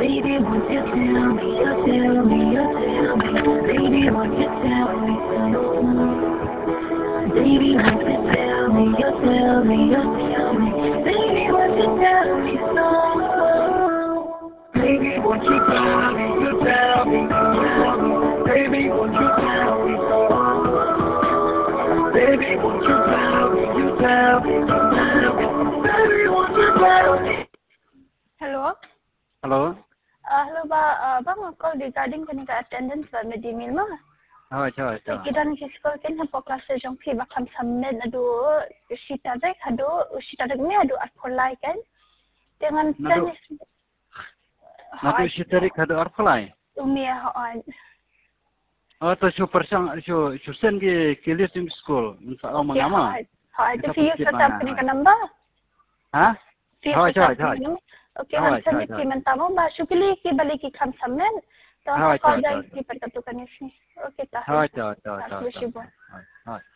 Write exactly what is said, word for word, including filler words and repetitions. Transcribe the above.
Baby, won't you tell me, you tell me, you tell me. Baby, won't you tell me so? Baby, won't you tell me, you tell me, you tell me. Baby, won't you tell me so? Baby, won't you tell me, you tell me, tell me. Baby, won't you tell me so? Baby, won't you tell me, you tell me, tell me. Baby, won't you tell me? Hello? Hello? Uh, hello ba, uh, bang call regarding kanika attendance ba medimil ma? Hoi, hoi, hoi. Kita ni sekolah kan hapo kelas jong pi bakam samnet adu usita dek adu usita dek ni adu apply kan? Dengan Nadu- tenis. Nadu sitarik hadu arfalai. Umi hoan. Oh, to su persang su su sen ki kilis di school. Minta oh mengama. Hai, tu Kita fiu pikir tetap mana, kini hai. kan nambah. Ha? Fiu Hoi, hoi, tetap hoi. kini. Okey, Hoi, macam hoi, ni hoi. mentamo ba supili ki balik ki kam samnet. Hoi, Tahu kau hoi, dah hoi. ki perkatukan ni. Okey, tahu. Hoi, hoi, hoi, Tahu hoi. syukur. Hoi, hoi.